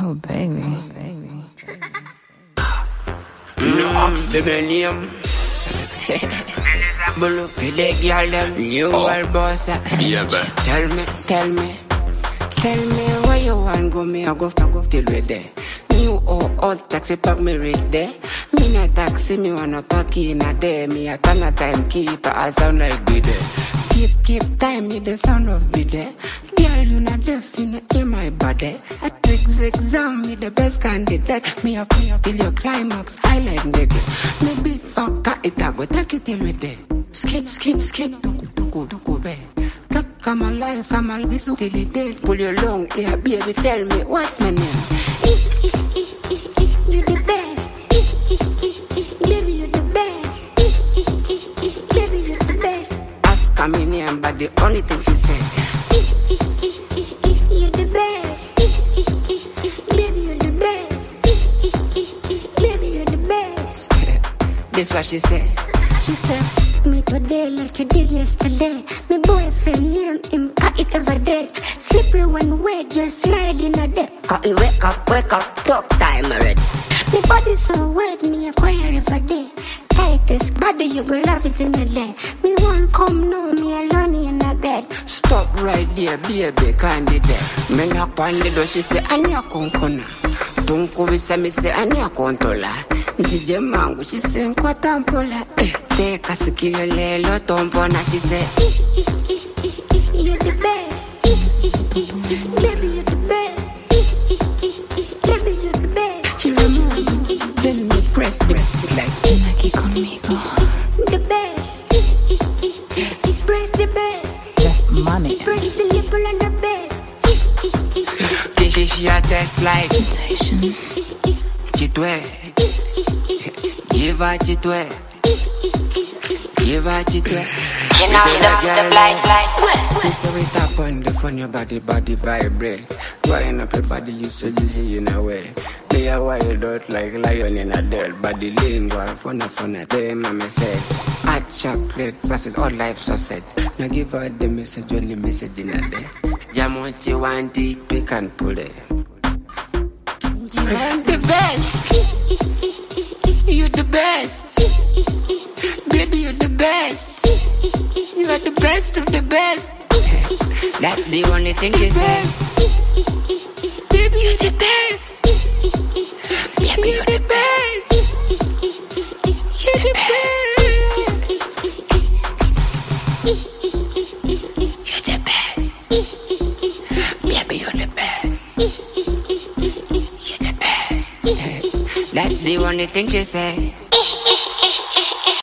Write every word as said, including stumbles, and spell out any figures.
Oh, baby. Oh, baby. No ask for my name. But look for the girl them. You are boss. Yeah, Tell me, tell me. Tell me where you want go, me I go, I go till we there. New or old taxi park me reach there. Me na taxi, me wanna park in a day. Me a turn a time keeper, I sound like be there. Keep, keep time, me the sound of be there. Girl, you not deaf, you not hear my body. I take the exam, me the best candidate. Me up, me up till your climax, I like nigga. Me beat fucker, it a go take it till we there. Skip, skip, skip, tuku, tuku, tuku, be. Come alive, come alive, this till it dead. Pull your long ear, baby, tell me, what's my name? You the best. Baby, you the best. Baby, you the best. Ask her my name, but the only thing she said, you the best. Baby, you the best. Baby, you the best. This what she said. She said, fuck me today like you did yesterday. My boyfriend name him, cut it every day. Slippery when wet, just slide in a day. Cut it, wake up, wake up, talk time already. My body so wet, me a cry every day. Take this body, you go love it in a day. Me won't come, no, me alone in a bed. Stop right there, baby, candidate. Me knock on the door, she say, Anya konkona. Tunku visa, me say, Anya kontola. Nzije mangu, she say, Nkwa tampola. Teka sikio lelo, tompona, she say, you the best. Baby, you the best. Baby, you the best. She remove, then me press the like, Aquí conmigo. The best. Press the best. That's money. Press the nipple on the best. this is your test like, Temptation. chitwe. Give her chitwe. Give her chitwe. You know you love the blind, blind. You say we tap on the phone, your body, body vibrate. Wiring up your body, you so easy in a way. They are wild out like lion in a dirt. Body lingua, phone a phone a day, my message. Hot chocolate versus all life sausage. Now give her the message, only message in a day. Jam what you want it, we can pull it. I'm the best. You the best. Baby, you the best. You are the best of the best. That's the only thing she says. Baby, you're the best. Baby, you're the best. You're the best. You're the best. Baby, you're the best. You're the best. That's the only thing she says.